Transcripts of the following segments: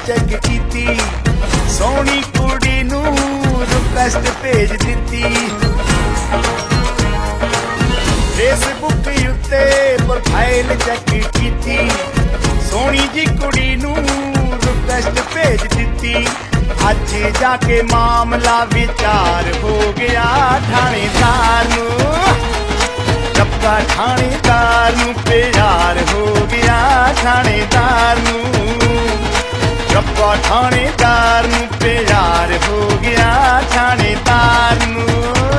Check कीती, सोहनी कुड़ी नू रिक्वेस्ट भेज दित्ती। फेसबुक उत्ते प्रोफाइल चेक कीती, सोहनी जी कुड़ी नू रिक्वेस्ट भेज दित्ती। अज जाके मामला विचार हो गया थानेदार नू, रब्बा थानेदार नू प्यार हो गया थानेदार नू, रब्बा थानेदार नू प्यार हो गया थानेदार नू।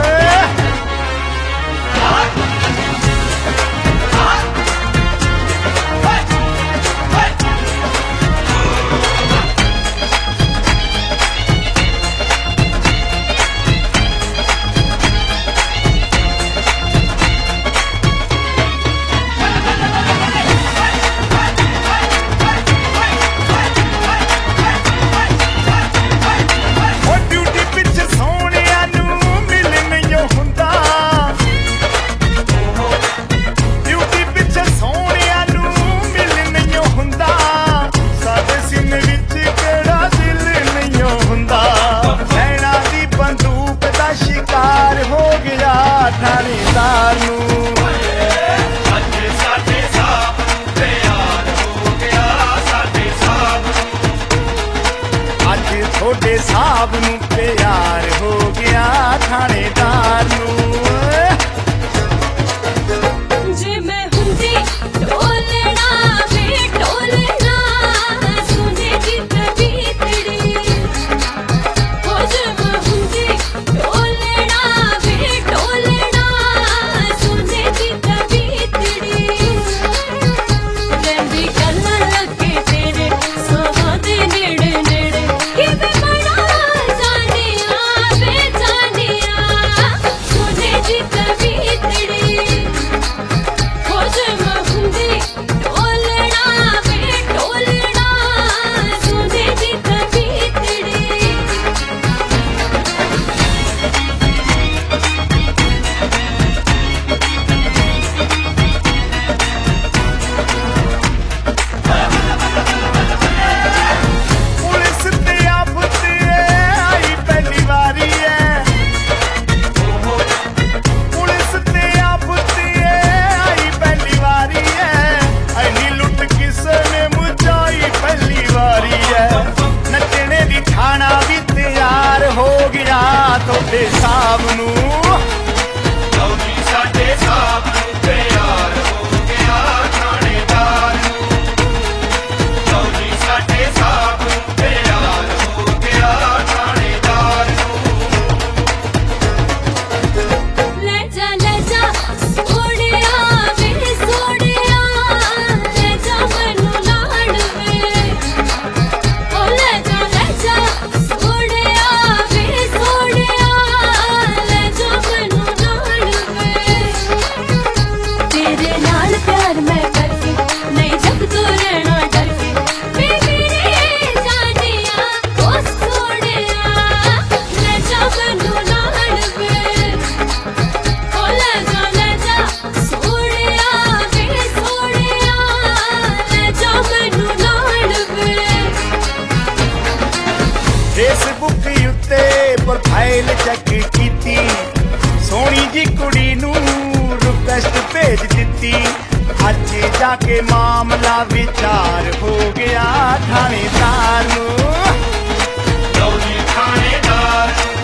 शिकार हो गया थानेदार नू, अज साडे साहब नू प्यार हो गया साडे साहब नू, अज थोड़े साहब नू प्यार हो गया थानेदार नू। थोड़े साहब नू लौजी साडे साहब नू प्यार हो गया थानेदार नू, लौजी साडे साहब नू प्यार हो गया थानेदार नू। ले जा सोड़िया वे सोड़िया, ले जा मैनू लाड़ वे, ओ ले जा सोड़िया वे सोड़िया, ले जा मैनू लाड़ वे। तेरे नाल प्यार मैं करके नहीं जग तो रहना डर के, वे मेरे जानिया ओ सोड़िया, ले जा मैनू लाड़ वे, ओ ले जा सोड़िया वे सोड़िया, ले जा मैनू लाड़ वे। फेसबुक उत्ते प्रोफाइल चेक कीती, सोहनी जी कुड़ी नू रिक्वेस्ट भेज दित्ती। अज जाके मामला विचार हो गया थानेदार नू, लौजी थानेदार नू